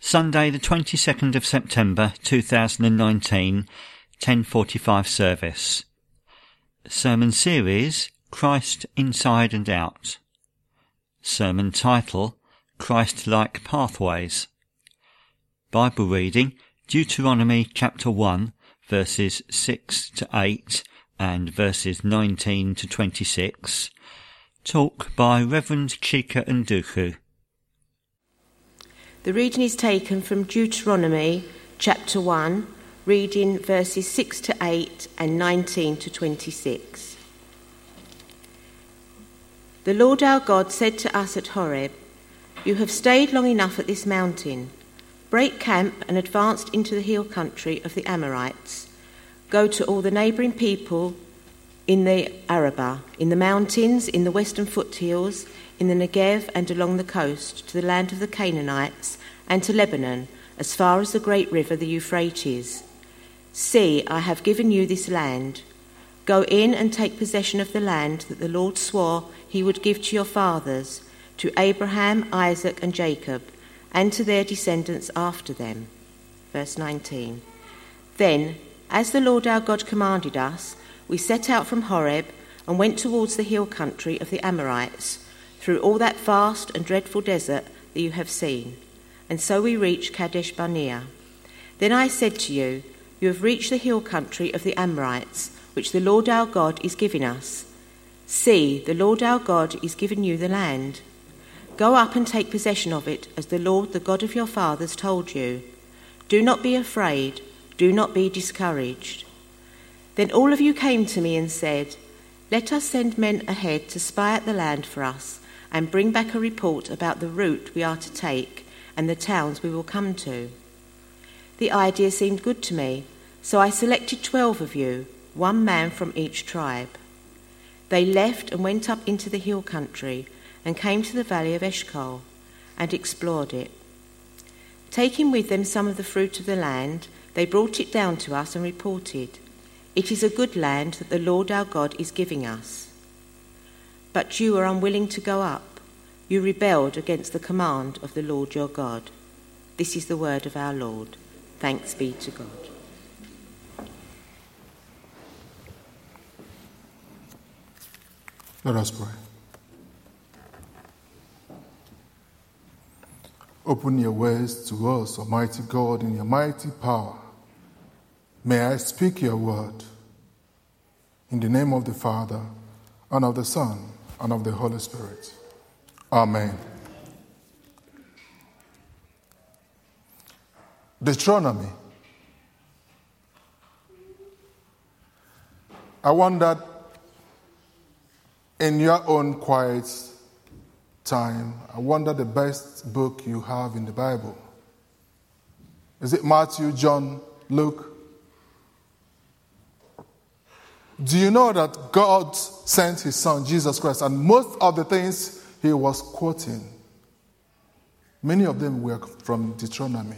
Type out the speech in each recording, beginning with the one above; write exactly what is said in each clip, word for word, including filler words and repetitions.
Sunday the twenty-second of September two thousand nineteen, ten forty-five service. Sermon series, Christ Inside and Out. Sermon title, Christ-like Pathways. Bible reading, Deuteronomy chapter one, verses six to eight and verses nineteen to twenty-six. Talk by Reverend Chika Nduku. The reading is taken from Deuteronomy chapter one, reading verses six to eight and nineteen to twenty-six. The Lord our God said to us at Horeb, "You have stayed long enough at this mountain. Break camp and advance into the hill country of the Amorites. Go to all the neighbouring people in the Arabah, in the mountains, in the western foothills, in the Negev and along the coast, to the land of the Canaanites, and to Lebanon, as far as the great river, the Euphrates. See, I have given you this land. Go in and take possession of the land that the Lord swore he would give to your fathers, to Abraham, Isaac, and Jacob, and to their descendants after them." Verse nineteen. "Then, as the Lord our God commanded us, we set out from Horeb and went towards the hill country of the Amorites, through all that vast and dreadful desert that you have seen. And so we reached Kadesh Barnea. Then I said to you, you have reached the hill country of the Amorites, which the Lord our God is giving us. See, the Lord our God is giving you the land. Go up and take possession of it, as the Lord, the God of your fathers, told you. Do not be afraid, do not be discouraged." Then all of you came to me and said, "Let us send men ahead to spy out the land for us, and bring back a report about the route we are to take and the towns we will come to." The idea seemed good to me, so I selected twelve of you, one man from each tribe. They left and went up into the hill country and came to the valley of Eshcol and explored it. Taking with them some of the fruit of the land, they brought it down to us and reported, "It is a good land that the Lord our God is giving us." But you are unwilling to go up. You rebelled against the command of the Lord your God. This is the word of our Lord. Thanks be to God. Let us pray. Open your words to us, Almighty God, in your mighty power. May I speak your word. In the name of the Father, and of the Son, and of the Holy Spirit. Amen. Deuteronomy. I wondered, in your own quiet time, I wonder the best book you have in the Bible. Is it Matthew, John, Luke? Do you know that God sent his son, Jesus Christ, and most of the things he was quoting, many of them were from Deuteronomy.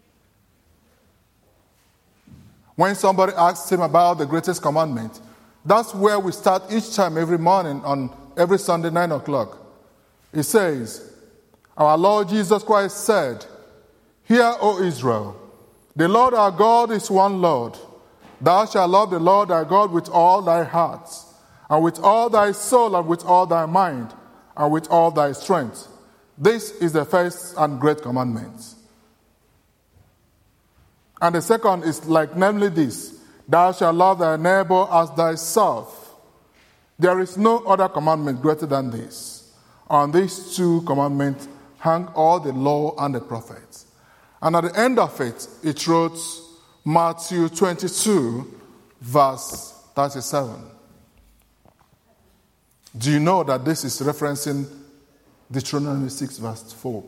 When somebody asks him about the greatest commandment, that's where we start each time, every morning, on every Sunday, nine o'clock. It says, our Lord Jesus Christ said, "Hear, O Israel, the Lord our God is one Lord. Thou shalt love the Lord thy God with all thy heart, and with all thy soul, and with all thy mind, and with all thy strength. This is the first and great commandment. And the second is like, namely this, thou shalt love thy neighbor as thyself. There is no other commandment greater than this. On these two commandments hang all the law and the prophets." And at the end of it, it wrote Matthew twenty-two, verse thirty-seven. Do you know that this is referencing Deuteronomy six, verse four?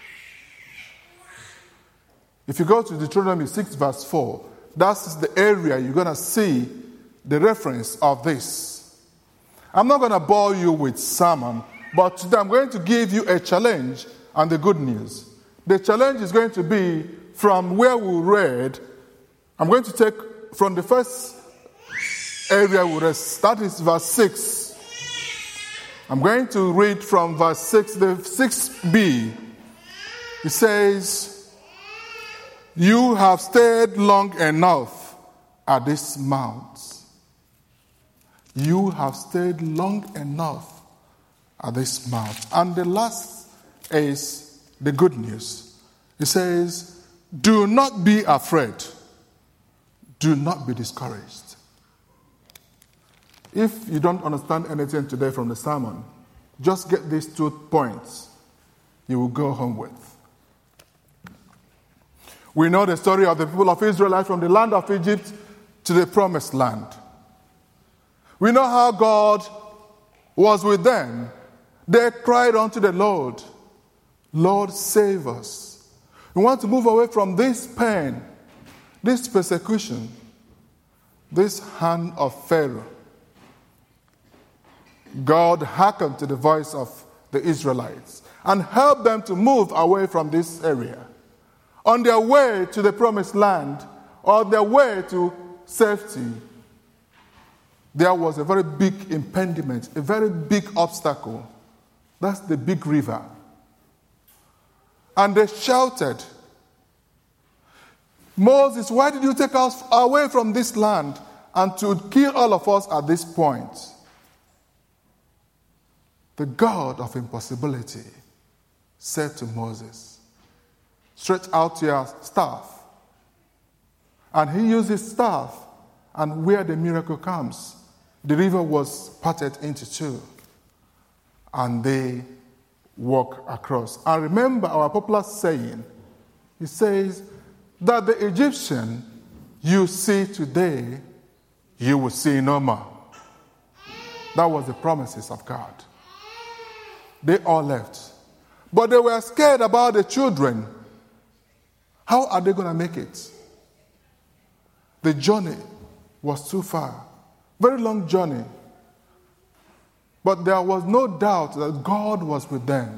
If you go to Deuteronomy six, verse four, that's the area you're going to see the reference of this. I'm not going to bore you with sermon, but today I'm going to give you a challenge and the good news. The challenge is going to be from where we read. I'm going to take from the first area we read, that is verse six. I'm going to read from verse six, the six b. It says, You have stayed long enough at this mount. You have stayed long enough at this mount. And the last is the good news. It says, do not be afraid. Do not be discouraged. If you don't understand anything today from the sermon, just get these two points. You will go home with. We know the story of the people of Israel from the land of Egypt to the promised land. We know how God was with them. They cried unto the Lord, Lord, save us. We want to move away from this pain, this persecution, this hand of Pharaoh. God hearkened to the voice of the Israelites and helped them to move away from this area. On their way to the promised land, or their way to safety, there was a very big impediment, a very big obstacle. That's the big river. And they shouted, Moses, why did you take us away from this land and to kill all of us at this point? The God of impossibility said to Moses, stretch out your staff. And he used his staff, and where the miracle comes, the river was parted into two, and they walk across. And remember our popular saying, it says that the Egyptian you see today, you will see no more. That was the promises of God. They all left. But they were scared about the children. How are they going to make it? The journey was too far. Very long journey. But there was no doubt that God was with them.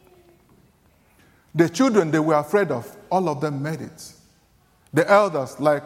The children they were afraid of, all of them made it. The elders like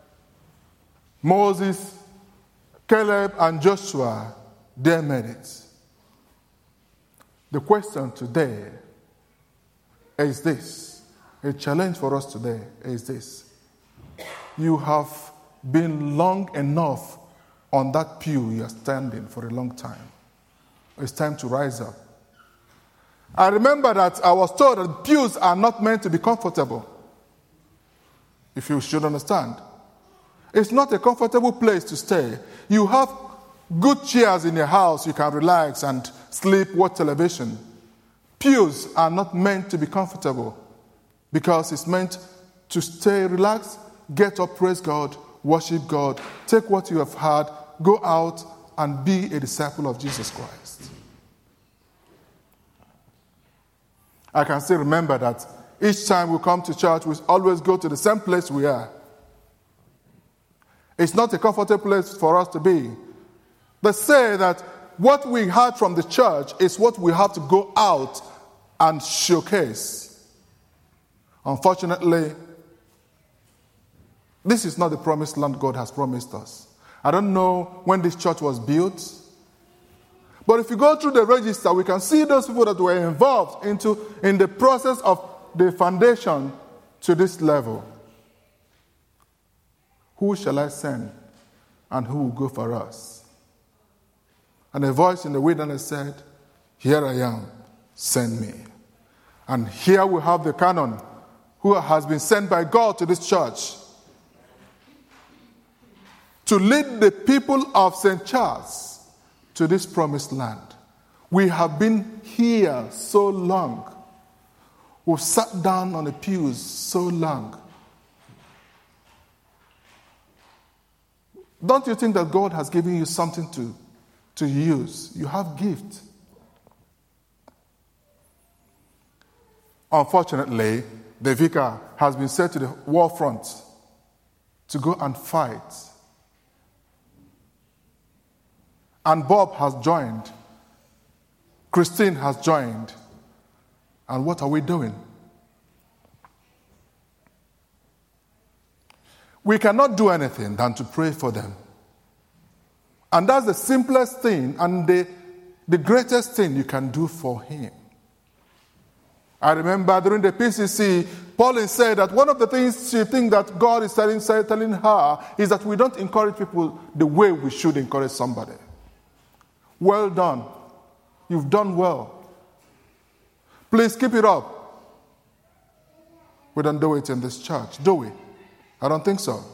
Moses, Caleb, and Joshua, they made it. The question today is this. A challenge for us today is this. You have been long enough on that pew you are standing for a long time. It's time to rise up. I remember that I was told that pews are not meant to be comfortable. If you should understand. It's not a comfortable place to stay. You have good chairs in your house, you can relax and sleep, watch television. Pews are not meant to be comfortable because it's meant to stay relaxed, get up, praise God, worship God, take what you have heard, go out and be a disciple of Jesus Christ. I can still remember that each time we come to church, we always go to the same place we are. It's not a comfortable place for us to be. They say that what we heard from the church is what we have to go out and showcase. Unfortunately, this is not the promised land God has promised us. I don't know when this church was built, but if you go through the register, we can see those people that were involved into in the process of the foundation to this level. Who shall I send, and who will go for us? And a voice in the wilderness said, here I am, send me. And here we have the canon, who has been sent by God to this church to lead the people of Saint Charles to this promised land. We have been here so long. We've sat down on the pews so long. Don't you think that God has given you something to, to use? You have gift. Unfortunately, the vicar has been sent to the war front to go and fight. And Bob has joined. Christine has joined. And what are we doing? We cannot do anything than to pray for them. And that's the simplest thing and the, the greatest thing you can do for him. I remember during the P C C, Pauline said that one of the things she thinks that God is telling, telling her is that we don't encourage people the way we should encourage somebody. Well done. You've done well. Please keep it up. We don't do it in this church, do we? I don't think so.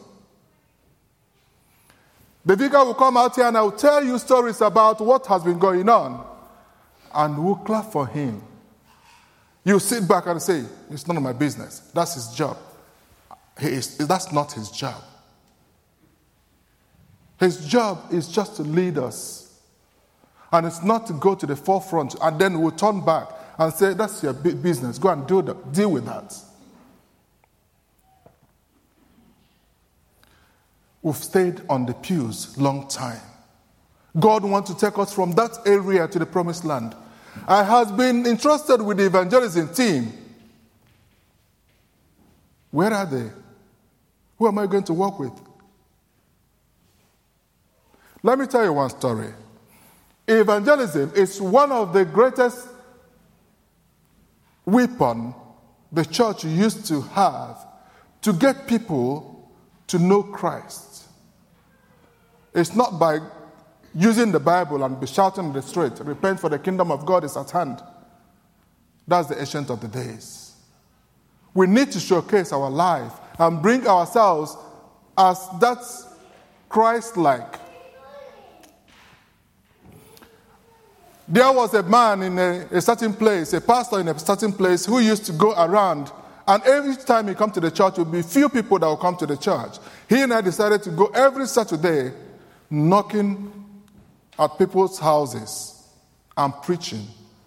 The vicar will come out here and I will tell you stories about what has been going on. And we'll clap for him. You sit back and say, it's none of my business. That's his job. He is, that's not his job. His job is just to lead us. And it's not to go to the forefront and then we'll turn back and say, that's your business. Go and do that. Deal with that. We've stayed on the pews long time. God wants to take us from that area to the promised land. I have been entrusted with the evangelism team. Where are they? Who am I going to work with? Let me tell you one story. Evangelism is one of the greatest weapons the church used to have to get people to know Christ. It's not by using the Bible and be shouting in the street, repent for the kingdom of God is at hand. That's the ancient of the days. We need to showcase our life and bring ourselves as that's Christ-like. There was a man in a, a certain place, a pastor in a certain place, who used to go around, and every time he come to the church, there would be few people that will come to the church. He and I decided to go every Saturday knocking at people's houses and preaching.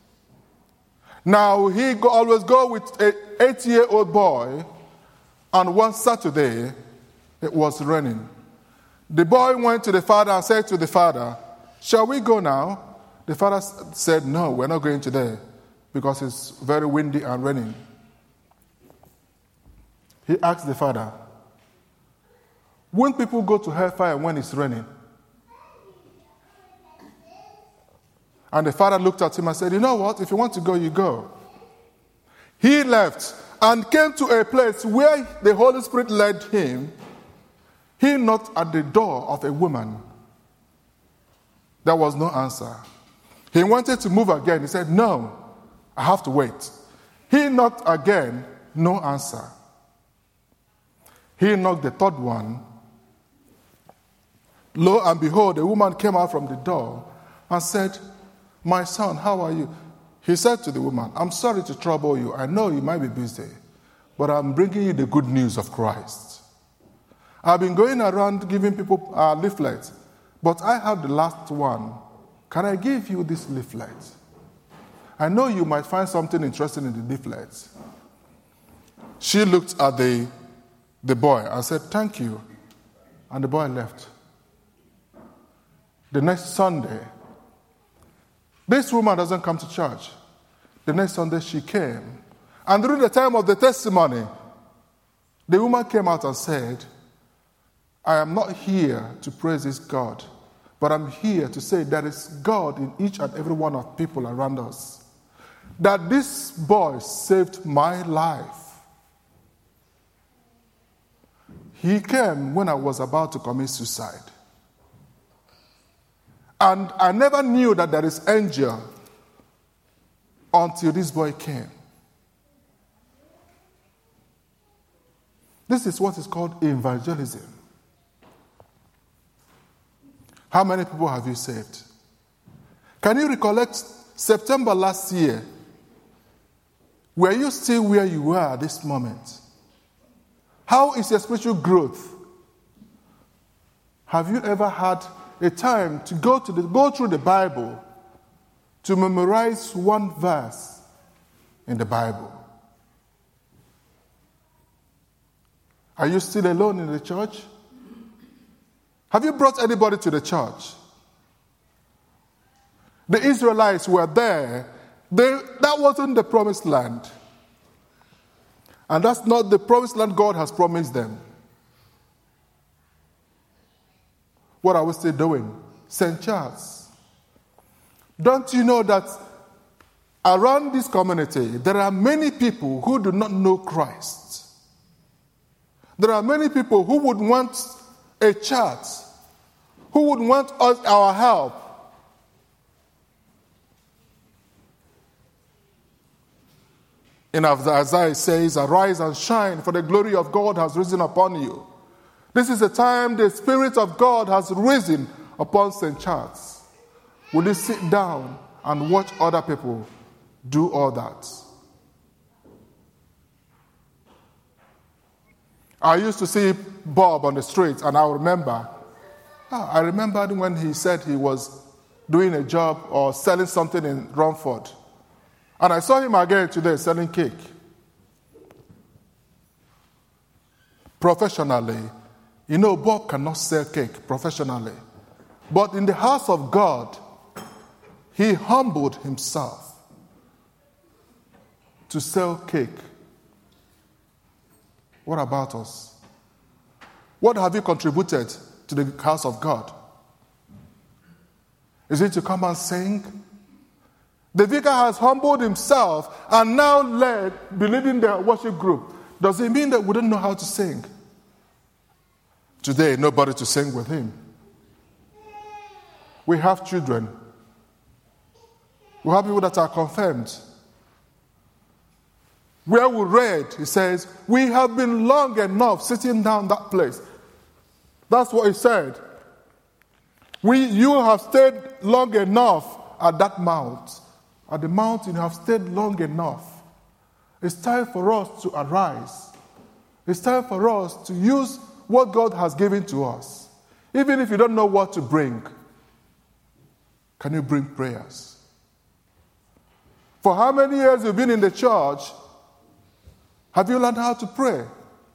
Now, he go, always go with an eight-year-old boy, and one Saturday, it was raining. The boy went to the father and said to the father, shall we go now? The father said, no, we're not going today because it's very windy and raining. He asked the father, won't people go to hellfire when it's raining? And the father looked at him and said, you know what? If you want to go, you go. He left and came to a place where the Holy Spirit led him. He knocked at the door of a woman. There was no answer. He wanted to move again. He said, no, I have to wait. He knocked again, no answer. He knocked the third one. Lo and behold, a woman came out from the door and said, my son, how are you? He said to the woman, I'm sorry to trouble you. I know you might be busy, but I'm bringing you the good news of Christ. I've been going around giving people uh, leaflets, but I have the last one. Can I give you this leaflet? I know you might find something interesting in the leaflet. She looked at the, the boy and said, thank you. And the boy left. The next Sunday, this woman doesn't come to church. The next Sunday she came. And during the time of the testimony, the woman came out and said, I am not here to praise this God, but I'm here to say there is God in each and every one of people around us. That this boy saved my life. He came when I was about to commit suicide. And I never knew that there is angel until this boy came. This is what is called evangelism. How many people have you saved? Can you recollect September last year? Were you still where you were at this moment? How is your spiritual growth? Have you ever had a time to go to the, go through the Bible to memorize one verse in the Bible? Are you still alone in the church? Have you brought anybody to the church? The Israelites were there. They, that wasn't the promised land. And that's not the promised land God has promised them. What are we still doing? Saint Charles. Don't you know that Around this community, there are many people who do not know Christ. There are many people who would want a chat, who would want us, our help. And as Isaiah says, arise and shine, for the glory of God has risen upon you. This is the time the Spirit of God has risen upon Saint Charles. Will you sit down and watch other people do all that? I used to see Bob on the street, and I remember, ah, I remembered when he said he was doing a job or selling something in Romford. And I saw him again today selling cake. Professionally, you know, Bob cannot sell cake professionally. But in the house of God, he humbled himself to sell cake. What about us? What have you contributed to the house of God? Is it to come and sing? The vicar has humbled himself and now led, be leading the worship group. Does it mean that we don't know how to sing? Today, nobody to sing with him. We have children. We have people that are confirmed. Where we read, he says, we have been long enough sitting down that place. That's what he said. We, you have stayed long enough at that mount. At the mountain, you have stayed long enough. It's time for us to arise. It's time for us to use what God has given to us. Even if you don't know what to bring, can you bring prayers? For how many years you've been in the church, have you learned how to pray?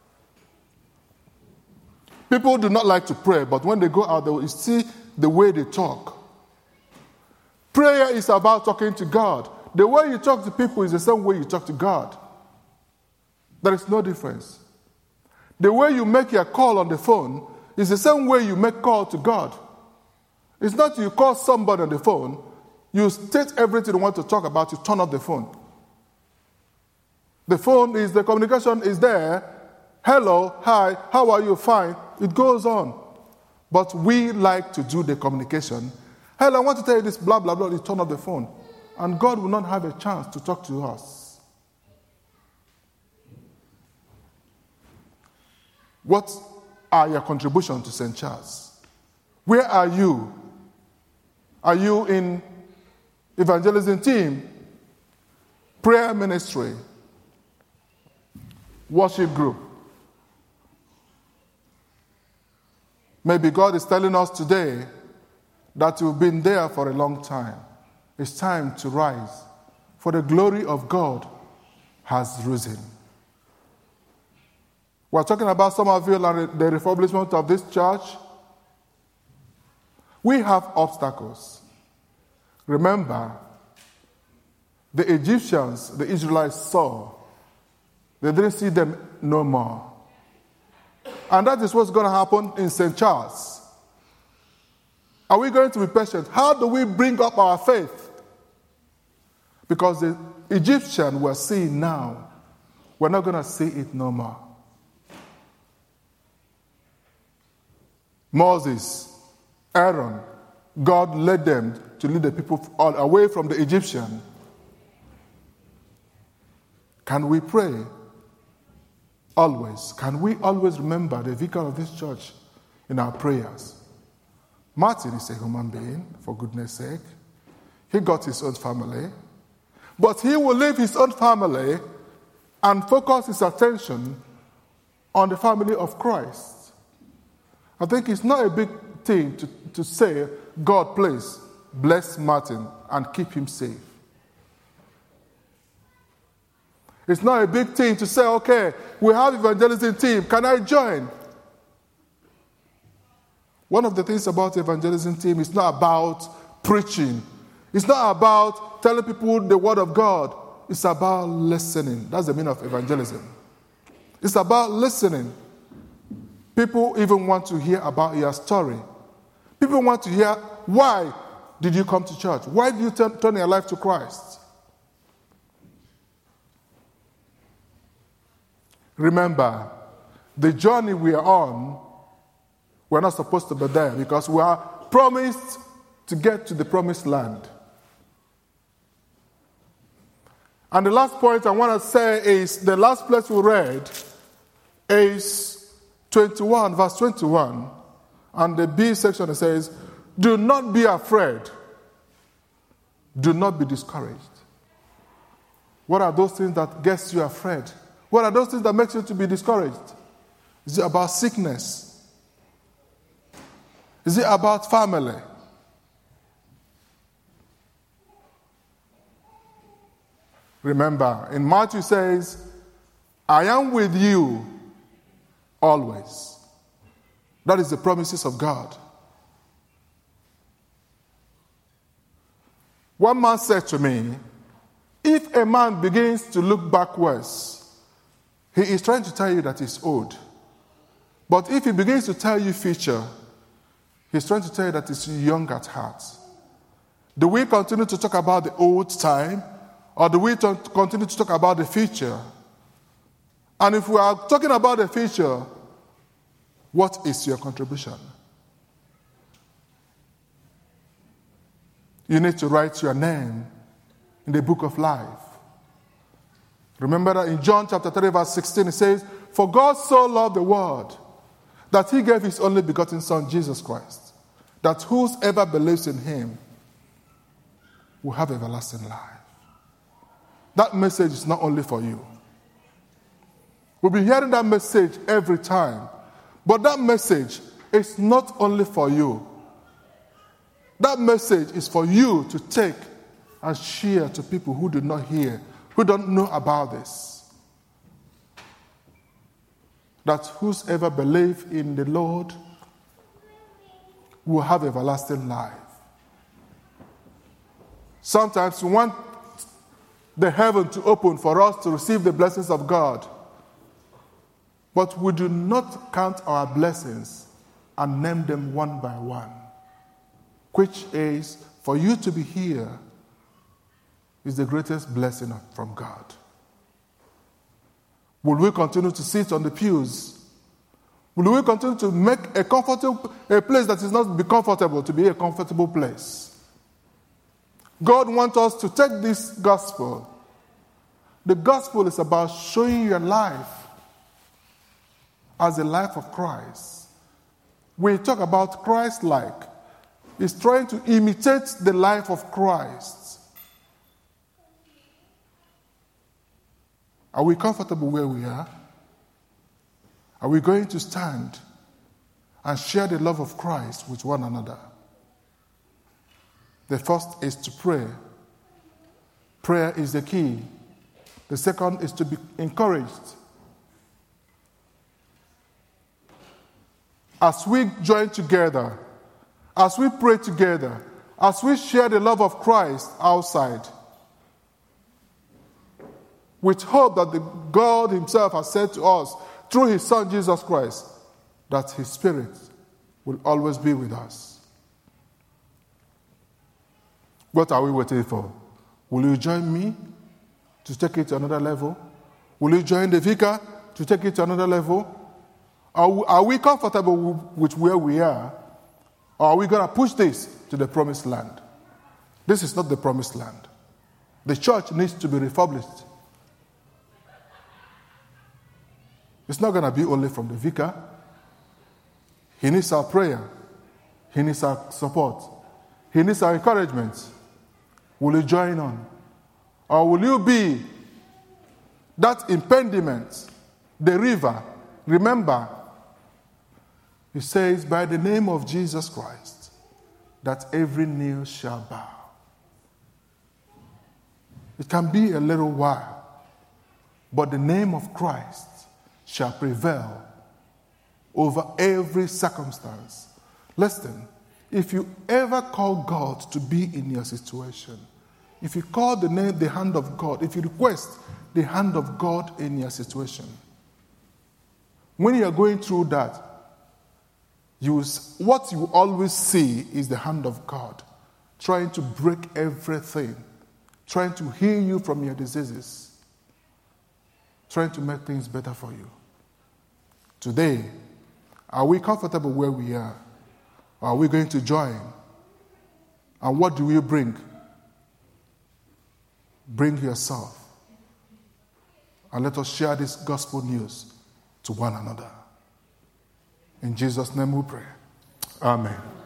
People do not like to pray, but when they go out, they will see the way they talk. Prayer is about talking to God. The way you talk to people is the same way you talk to God. There is no difference. The way you make your call on the phone is the same way you make call to God. It's not you call somebody on the phone, you state everything you want to talk about, you turn off the phone. The phone is, the communication is there. Hello, hi, how are you? Fine. It goes on. But we like to do the communication. Hello, I want to tell you this, blah, blah, blah. You turn off the phone. And God will not have a chance to talk to us. What are your contributions to Saint Charles? Where are you? Are you in evangelism team, prayer ministry, worship group? Maybe God is telling us today that you've been there for a long time. It's time to rise, for the glory of God has risen. We're talking about Somerville and the refurbishment of this church. We have obstacles. Remember, the Egyptians, the Israelites saw, they didn't see them no more. And that is what's going to happen in Saint Charles. Are we going to be patient? How do we bring up our faith? Because the Egyptian we're seeing now, we're not going to see it no more. Moses, Aaron, God led them to lead the people away from the Egyptian. Can we pray? Always. Can we always remember the vicar of this church in our prayers? Martin is a human being, for goodness sake. He got his own family. But he will leave his own family and focus his attention on the family of Christ. I think it's not a big thing to, to say, God, please bless Martin and keep him safe. It's not a big thing to say, okay, we have evangelism team, can I join? One of the things about the evangelism team is not about preaching. It's not about telling people the word of God. It's about listening. That's the meaning of evangelism. It's about listening. People even want to hear about your story. People want to hear, why did you come to church? Why did you turn, turn your life to Christ? Remember, the journey we are on, we're not supposed to be there because we are promised to get to the promised land. And the last point I want to say is the last place we read is twenty-one, verse twenty-one. And the B section says, do not be afraid. Do not be discouraged. What are those things that gets you afraid? What are those things that makes you to be discouraged? Is it about sickness? Is it about family? Remember, in Matthew it says, I am with you always. That is the promises of God. One man said to me, if a man begins to look backwards, he is trying to tell you that he's old. But if he begins to tell you future, he's trying to tell you that he's young at heart. Do we continue to talk about the old time, or do we t- continue to talk about the future? And if we are talking about the future, what is your contribution? You need to write your name in the book of life. Remember that in John chapter three, verse sixteen, it says, for God so loved the world that he gave his only begotten Son, Jesus Christ, that whosoever believes in him will have everlasting life. That message is not only for you. We'll be hearing that message every time. But that message is not only for you. That message is for you to take and share to people who do not hear, who don't know about this. That whosoever believes in the Lord will have everlasting life. Sometimes we want the heaven to open for us to receive the blessings of God. But we do not count our blessings and name them one by one. Which is, for you to be here is the greatest blessing from God. Will we continue to sit on the pews? Will we continue to make a comfortable, a place that is not be comfortable to be a comfortable place? God wants us to take this gospel. The gospel is about showing your life as the life of Christ. We talk about Christ-like. It's trying to imitate the life of Christ. Are we comfortable where we are? Are we going to stand and share the love of Christ with one another? The first is to pray. Prayer is the key. The second is to be encouraged. As we join together, as we pray together, as we share the love of Christ outside, with hope that the God himself has said to us through his Son Jesus Christ, that his Spirit will always be with us. What are we waiting for? Will you join me to take it to another level? Will you join the vicar to take it to another level? Are, are we comfortable with where we are? Or are we going to push this to the promised land? This is not the promised land. The church needs to be republished. It's not going to be only from the vicar. He needs our prayer. He needs our support. He needs our encouragement. Will you join on? Or will you be that impediment, the river? Remember, it says, by the name of Jesus Christ, that every knee shall bow. It can be a little while, but the name of Christ shall prevail over every circumstance. Listen, if you ever call God to be in your situation, if you call the name, the hand of God, if you request the hand of God in your situation, when you are going through that, you, what you always see is the hand of God trying to break everything, trying to heal you from your diseases. trying to make things better for you. Today, are we comfortable where we are? Or are we going to join? And what do we bring? Bring yourself. And let us share this gospel news to one another. In Jesus' name we pray. Amen.